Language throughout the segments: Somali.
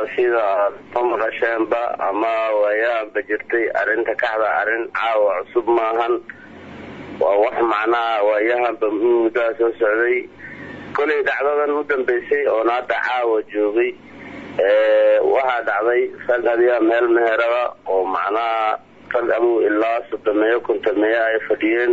sida tamarasheenba ama wayaa bajirtay arinta kaxda arin caawa cusub maahan waa wax macnaa waayahanba muddo soo socday kulay dhacdadan u dambeysay oo naada caawa joogay waxa dhacday sagadiya meel meherada oo macnaa qadamu ilaa 300 kuntameeya ay fadhiyeen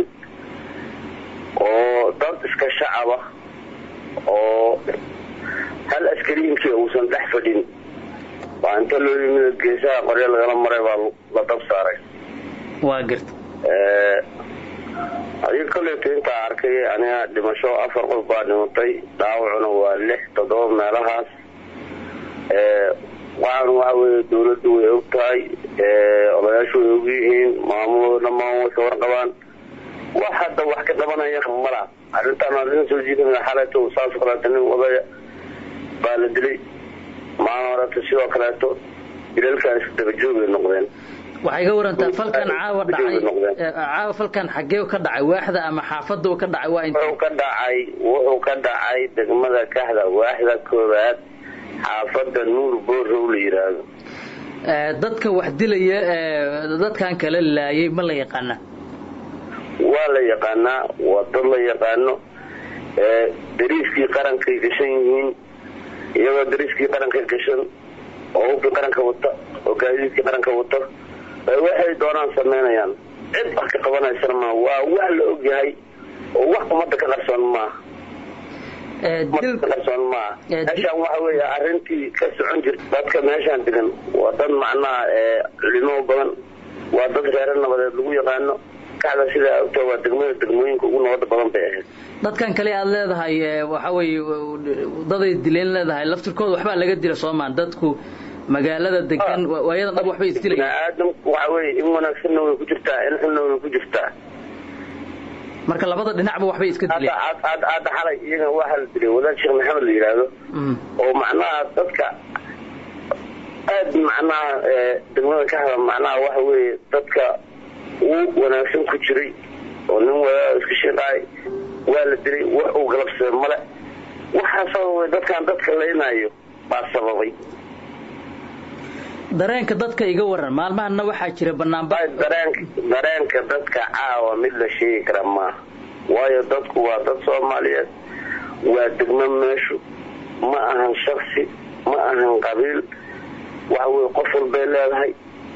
oo dad iska shacaba oo hal askariinkii uusan dhex fadhin waa inta loo yimid geesaha qoryo lagala maray baa la dab saaray waa garta adiga kale inta arkay aniga dhimasho 4 qof baa dhintay dhaawacuna waa 6-7 meelahaas waxaan waxa dawladdu way ogtahay odayaashu way ogyihiin maamulna ma soo qabaan wax hadda wax ka qabanaya mala arintan aan soo jiidnay xalayto saas kalaatan wadaya baa la dilay maamulka sidoo kaleeto dilalkaas daba joog noqdeen waxay ga warantaa falkan caawa falkan xagee ka dhacay waaxda ama xaafadda ka dhacay waa inta wuxuu ka dhacay degmada kaxda waaxda koobaad xaafadda nuur boorow la yiraahdo dadka wax dilaya dadkan kala laayay ma la yaqaan waa la yaqaanaa wada la yaqaano dariiskii qaranka gashan yihiin iyagoo dariiskii qaranka gashan oo qaranka wata oo gaadiidkii qaranka wata waxay doonaan sameynayaan cid wax ka qabanaysa ma waa wax la og yahay oo wax umada ka qarsoon ma meeshaan waxa weeye arrintii ka socon jirta dadka meeshaan degan waa dad macnaa culimo badan waa dad reer nabadeed lagu yaqaano kaxda sida ogta waa degmooyinka ugu nabada badan bay ahayd dadkan kale aad leedahay waxa weeye daday dileen leedahay laftirkooda waxba laga dila Soomaan dadku magaalada degan waayada dab waxba isdilayaan aadam waxa weeye in wanaagsan way ku jirtaa in xun way ku jirtaa marka labada dhinacba waxba iska dileen aad xalay iyaga waxa la dilay wadaad Sheekh Maxamed la yiraahdo oo macnaha dadka aad macnaha degmada kaxda macnaha waxa weeye dadka uu wanaagsan ku jiray oo nin wada iska shaqay waa la dilay wax uu galabsay male waxa sababay dadkan dadka leenayo baa sababay dareenka dadka iga waran maalmahan waxa jira banaanba dareenka dadka caawa mid la sheegi kara ma waayo dadku waa dad Soomaaliyeed waa degmo meeshu ma ahan shakhsi ma ahan qabiil waxa way qof walba leedahay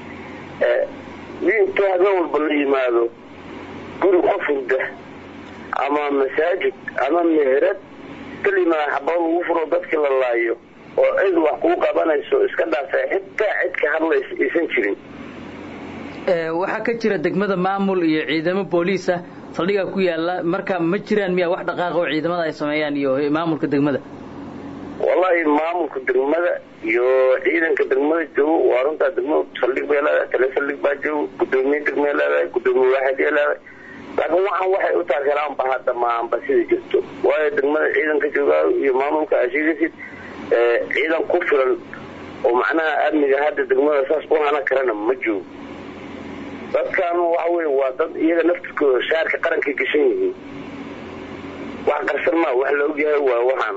inta walba la yimaado guri qof walba ama masaajid ama meherad kalima xabad ugu furo dadka la laayo oo cid wax ku qabanayso iska dhaafay xitaa cid ka hadlaysa isan jirin waxa ka jira degmada maamul iyo ciidamo booliis ah saldhiga ku yaala marka ma jiraan miya wax dhaqaaq oo ciidamada ay sameeyaan iyo maamulka degmada wallahi maamulka degmada iyo ciidanka degmada joogo waa runta degmada saldhig beelada kale saldhig baa joogo gudoomiye degmada gudoomiye waaxid yeelada laakiin waxay u taageeraan bahada maamba sida jirto waayo degmada ciidanka jooga iyo maamulka ashigisid ciidan ku filan oo macnaha amniga hadda degmada saas u hana karana ma joogo dadkan waxa weeye waa dad iyaga naftirkooda shaarka qaranka gashan yihiin wax qarsan ma wax la og yahay waa waxaan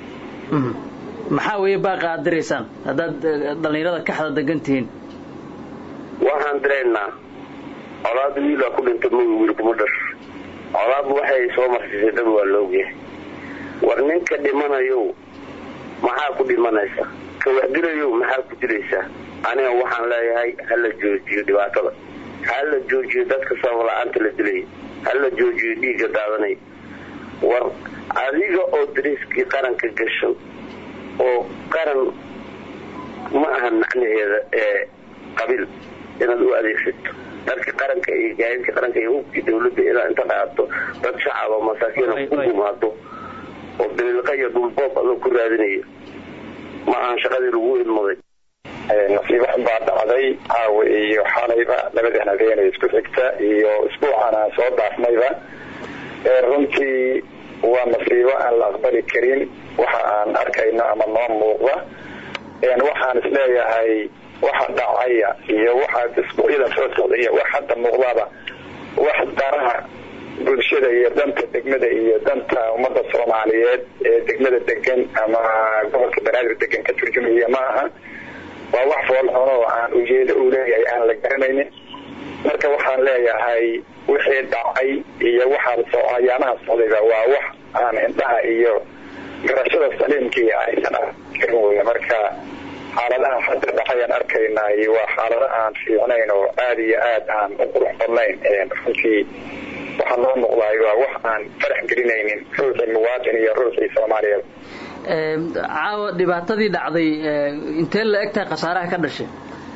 maxaa weeye baa qaadiraysaan haddaad dhalinyarada kaxda degantihiin waxaan direynaa colaad wiila ku dhintay wiil kuma dhasho colaad waxay soo marsisay dad waa la og yahay war ninka dhimanayo maxaa ku dhimanaysa ka wax dilayo maxaa ku dilaysaa aniga waxaan leeyahay hala joojiyo dhibaatada hala joojiyo dadka sabab la'aanta la dilay hala joojiyo dhiigga daadanay war adiga oo dariiskii qaranka gashan oo qaran ma aha macnaheeda qabiil inaad u adeegsato dadka qaranka iyo gaadiidka qaranka iyo hubkii dawladda inaad inta qaato dad shacab oo masaakiin ku gumaado oo daliilqa iyo dhulboob adoo ku raadinaya ma aan shaqadii lagu ilmaday nasiib baa dhacday caawa iyo xalayba labada habeen isku xigta iyo isbuucana soo dhaafmayba runtii waa nasiibo aan la aqbali karin waxa aan arkayno ama noo muuqda waxaan isleeyahay waxa dhacaya iyo waxa isbuucyada soo socday wax hadda muuqdaba wax daraha bulshada iyo danta degmada iyo danta ummadda Soomaaliyeed ee degmada degan ama gobolka Banaadir degan ka turjumaya ma aha waa wax fool xun oo aan ujeedo u leeyahay aan la garanaynin marka waxaan leeyahay wixii dhacay iyo waxa ayaamaha socdayba waa wax aan indhaha iyo garashada saliimkii aysan arkin weeye marka xaaladaha hadda dhacayaan arkaynay waa xaalado aan fiicnayn oo aad iyo aad aan u qurux badnayn runtii waxaa noo noqday waa wax aan farax gelinaynin ruuxii muwaadin iyo ruuxii Soomaaliyeed caawa dhibaatadii dhacday intee la egtahay khasaaraha ka dhashay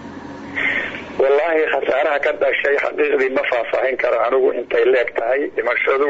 wallahi khasaaraha ka dhashay xaqiiqdii ma faahfaahin karo anigu intay la egtahay dhimashadu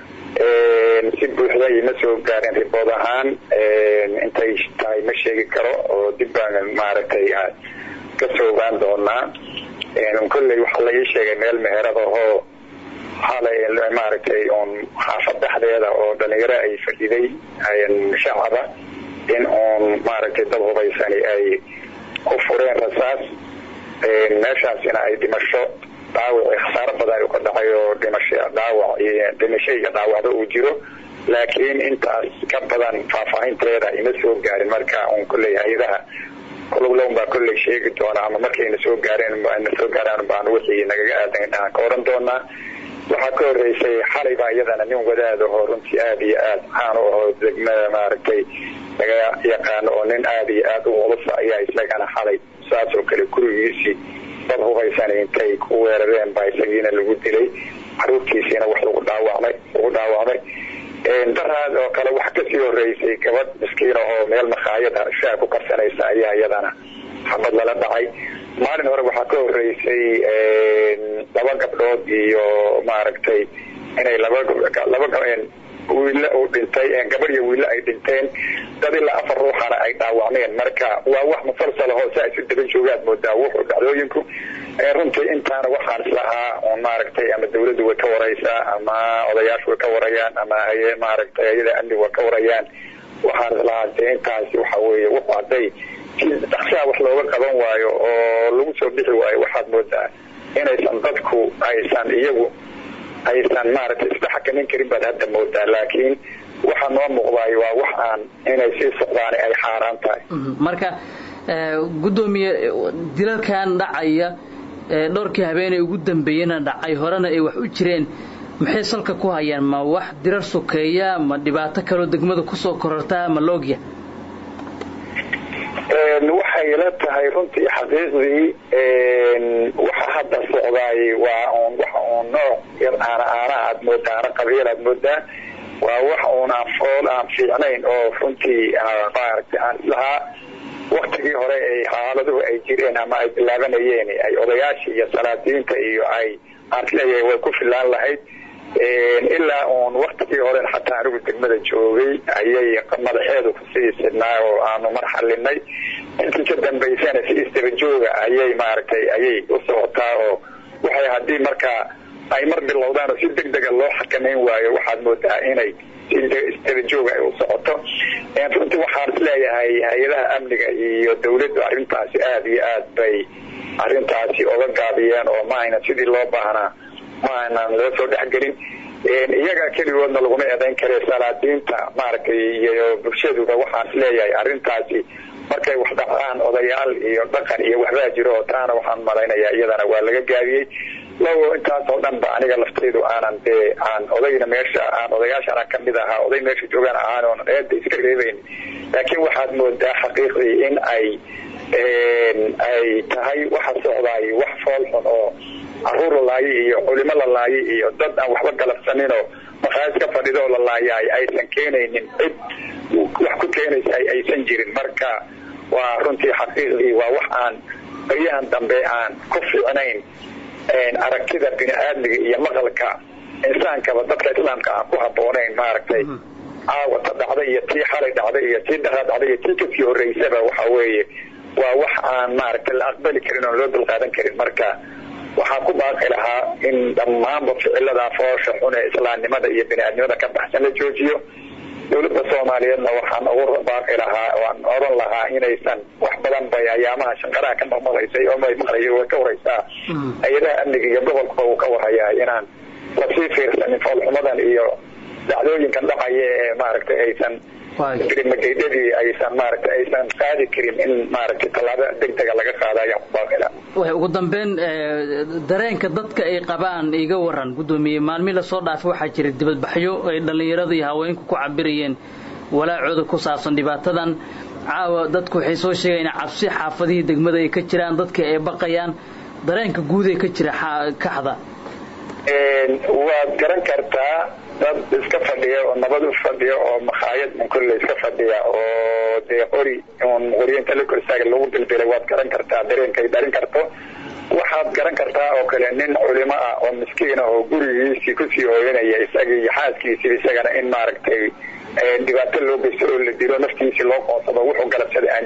si buuxda ima soo gaarin ribood ahaan intay tahay ma sheegi karo oo dib baan maaragtay ka soo ogaan doonaa kulley waxaa laga sheegay meel meherad oo xalay maaragtay on xaafad dhexdeeda oo dhalinyaro ay fadhiday shacaba in on maaragtay dad hubaysani ay ku fureen rasaas meeshaasina ay dhimasho dhaawac khasaaro badan ay ka dhacay oo dhimasho iyo dhaawacdo uu jiro laakiin intaas ka badan faahfaahinteeda ima soo gaarin marka on kulley hay'adaha kuluglown baa kulley sheegi doona ama markayna soo gaaraan baan wixii nagaga aadan inaan ka oran doonaa waxaa ka horeysay xalay baa iyadana nin wadaada oo runtii aad iyo aad caan u ahoo degmada maaragtay laga yaqaano oo nin aad iyo aad u culus ayaa isagana xalay saas oo kale gurigiisii dad hubaysan intay ku weerareen baa isagiina lagu dilay caruurtiisiina wax lagu dhaawacmay daraad oo kale wax kasii horeysay gabadh miskiin oo meel makhaayad shaah ku karsanaysa ayaa iyadana xabad lala dhacay maalin hore waxaa ka horeysay laba gabdhood iyo maaragtay inay laba wiil uu dhintay gabar iyo wiil ay dhinteen dad ilaa 4 ruuxana ay dhaawacmeen marka waa wax musalsal ah oo saasi daba joogaad moodaa wuxuu dhacdooyinku runtii intaana waxaan islahaa oo maaragtay ama dawladdu way ka waraysaa ama odayaashu way ka warayaan ama maaragtay ayada amni way ka warayaan waxaan islahaa intaasi waxa weeye wuxuu hadday dhaqsaa wax looga qaban waayo oo lagu soo bixi waayo waxaad moodaa inaysan dadku aysan maaragtay isdhexakamin karin baad hadda moodaa laakiin waxa noo muuqday waa wax aan inay sii socdaan ay xaaraan tahay marka gudoomiye dilalkan dhacaya dhowrkii habeenay ugu dambeeyana dhacay horena ay wax u jireen maxay salka ku hayaan ma wax dirar sokeeya ma dhibaato kale degmada ku soo kororta ma loogya waxay la tahay runtii xaqiiqdii waxa hadda socday waa waxa nooc yar aad moodaa qabiil aad moodaa waa wax aan fiicnayn oo runtii maaragtay aan islahaa waqtigii hore ay xaaladuhu ay jireen ama ay bilaabanayeen ay odayaashii iyo salaadiinta iyo ay aan leeyahay way ku filaan lahayd ilaa waqtigii hore xataa anigu degmada joogay ayay madaxeedu kusii sidnaa oo aanu marxalinay intii ka dambaysana si istaba jooga ayay maaragtay ayay u socotaa oo waxay haddii markaa ay mar bilowdaan oo si degdega loo xakameyn waayo waxaad moodaa inay si istaba jooga ay u socoto runtii waxaan isleeyahay hay-adaha amniga iyo dawladdu arrintaasi aad iyo aad bay arrintaasi oga gaabiyeen oo ma aynan sidii loo baahnaa ma aynan loo soo dhexgelin iyaga keligoodna laguma eedayn kare salaadiinta maaragtay iyo bulshaduba waxaan isleeyahay arrintaasi markay wax dhacaan odayaal iyo dhaqan iyo waxbaa jiro oo taana waxaan malaynayaa iyadana waa laga gaabiyey lawo intaas oo dhan ba aniga laftaydu aanan aan odayna meesha aan odayaashana ka mid ahaa oday meesha joogaan ahaan oo eedda iska reebayn laakiin waxaad moodaa xaqiiqdii in ay tahay waxa socdaay wax fool xun oo caruur la laayay iyo culimo la laayay iyo dad aan waxba galabsanin oo maqaayad ka fadhido oo la laayay aysan keenaynin cid wax ku keenaysa aysan jirin marka waa runtii xaqiiqdii waa wax aan baryahan dambe aan ku fiicnayn aragtida bini'aadmiga iyo maqalka insaankaba dadka islaamka aan ku habboonayn maaragtay caawata dhacday iyo tii xalay dhacday iyo tii dharaa dhacday iyo tii kasii horreysaba waxa weeye waa wax aan maaragtay la aqbali karin oo loo dulqaadan karin marka waxaan ku baaqi lahaa in dhammaanba ficilada foosha xun ee islaamnimada iyo bini'aadnimada ka baxsan la joojiyo dawladda Soomaaliyeedna waxaan ugu baaqi lahaa waan oran lahaa inaysan wax badan bay ayaamaha shanqaraha ka maqlaysay oo ay maqlayeen way ka waraysaa ayadaha amniga iyo gobolka uu ka warayaa inaan la sii fiirsanin foolxumadan iyo dhacdooyinkan dhacaya ee maaragtay aysan magaydadii aysan maaragtay aysan qaadi karin in maaragtay tallaabo degdega laga qaado ayaan ku baaqila ugu dambeyn dareenka dadka ay qabaan iga waran gudoomiye maalmii la soo dhaafay waxaa jira dibadbaxyo ay dhalinyarada iyo haweenku ku cabirayeen walaacooda ku saabsan dhibaatadan caawa dadku waxay soo sheegeen cabsi xaafadihii degmada ay ka jiraan dadka ay baqayaan dareenka guud ee ka jira kaxda waad garan kartaa dad iska fadhiya oo nabad u fadhiya oo makhaayad kulle iska fadhiya oo dee qoriinta la korsaaga lagu dilbilay waad garan kartaa dareenkay dhalin karto waxaad garan kartaa oo kale nin culimo ah oo miskiin ah oo gurigiisii kusii hooyanaya isagii iyo xaaskiisii isagana in maaragtay dhibaato loo geysto oo la dilo naftiisii loo qoonsado wuxuu galabsaday aan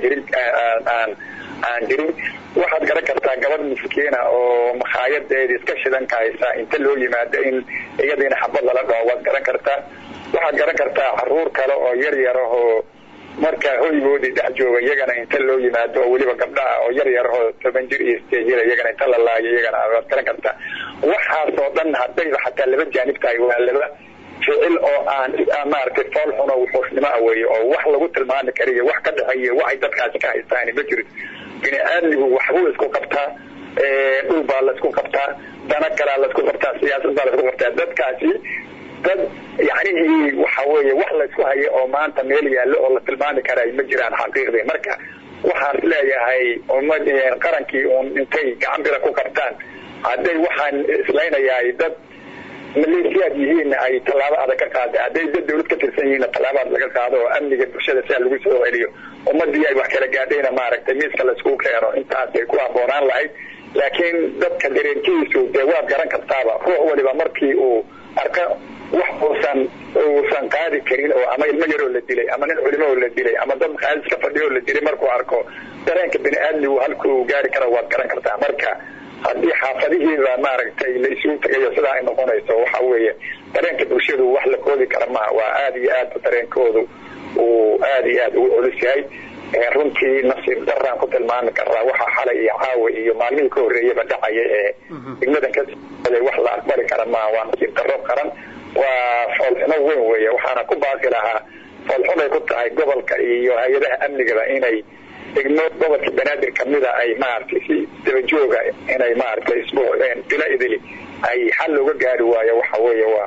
jirin waxaad garan kartaa gabadh miskiina oo makaayadeeda iska shidan kahaysa inta loo yimaado in iyadiina xabad lala dhaho waad garan kartaa waxaad garan kartaa caruur kale oo yar yar ahoo markaa hoygoodii dhex jooga iyagana inta loo yimaado oo weliba gabdhaha oo yar yar ahoo 10 jir iyo 8 jir iyagana inta la laayo iyagana waad garan kartaa waxaasoo dhan haddayba xataa laba jaanib tahay waa laba ficil oo aan maaragtay fool xun oo wuxuusnimo ah weeye oo wax lagu tilmaami kariyo wax ka dhaxeeya waxay dadkaasi ka haystaan ma jirin bini aadmigu waxbuu isku qabtaa dhul baa la isku qabtaa dana kalaa la isku qabtaa siyaasad baa la isku qabtaa dadkaasi dad yacnihii waxa weeye wax la isku hayo oo maanta meel yaallo oo la tilmaami karay ma jiraan xaqiiqdii marka waxaan leeyahay ummadii qarankii uun intay gacan bira ku qabtaan hadday waxaan islaynayaa dad maleeshiyaad yihiin ay tallaabo adag ka qaada hadday dad dawlad ka tirsan yihiin tallaabo adag laga qaado oo amniga bulshada si lagu soo celiyo ummadii ay wax kala gaadhayna maaragtay miiska la isku keeno intaas ay ku aboonaan lahayd laakiin dadka dareenkiisu dee waad garan kartaaba ruux waliba markii uu arka wax uusan qaadi karin oo ama ilmo yaroo la dilay ama nin culimo oo la dilay ama dad khaalis ka fadhiyo la dilay markuu arko dareenka bini aadmigu halkuu gaari karo waad garan kartaa marka haddii xaafadihiiba maaragtay la isugu tagayo sidaa ay noqonayso waxa weeye dareenka bulshadu wax la koodi kara maaha waa aada iyo aad dareenkoodu uu aada iyo aad ugu culus yahay runtii nasiib daraan ku tilmaami karaa waxa xalay iyo caawa iyo maalmihii ka horreeyaba dhacaya ee degmadan ka wax la aqbali kara maaha waa nasiib darro qaran waa foolxumo weyn weeye waxaana ku baaqi lahaa foolxumay ku tahay gobolka iyo hay-adaha amnigaba inay degmo gobolka banaadir kamida ay maaragtay si daba jooga inay maaragtay isbuuc bila idili ay xal looga gaari waayo waxa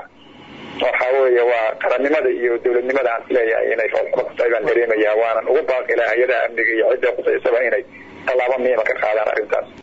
weeye waa qarannimada iyo dawladnimada aan isleeyahay inay foolxumo ku tahay baan dareemayaa waanan ugu baaqi lahaa hay-adaha amniga iyo cidda qusaysaba inay tallaabo muhiima ka qaadaan arrintaas